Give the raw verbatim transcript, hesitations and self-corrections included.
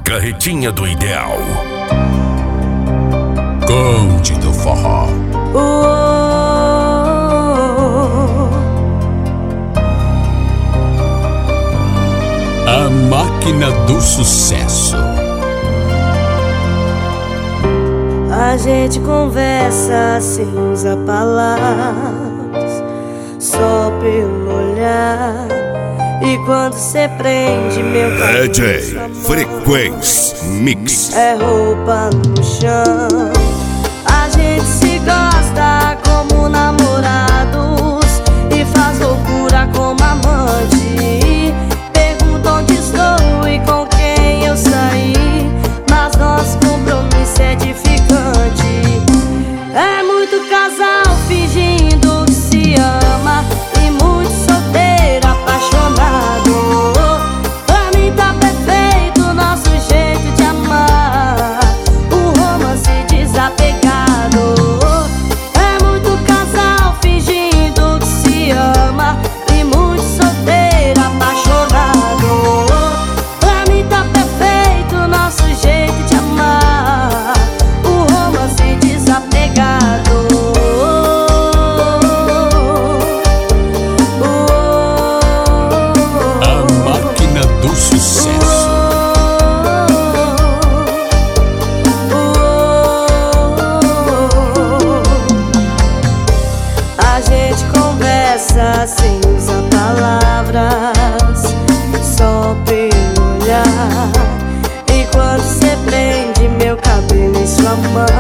carretinha do ideal. Conde do forró. A máquina do sucesso. A gente conversa sem usar palavras, só pelo olhar. E quando cê prende meu cabelo, D J Frequência Mix. é roupa no chão. A gente se gosta como namorados e faz loucura como amante. Pergunta onde estou e com quem eu saí, mas nosso compromisso é edificante. É muito casal fingindo que se ama e muito solteiro apaixonado. Pra mim tá perfeito o nosso jeito de amar, o romance desapegado. É muito casal fingindo que se ama e muito solteiro apaixonado. Pra mim tá perfeito o nosso jeito de amar, o romance desapegado. A máquina do sucesso. A gente conversa sem usar palavras, só pelo olhar. E quando cê prende meu cabelo em sua mão,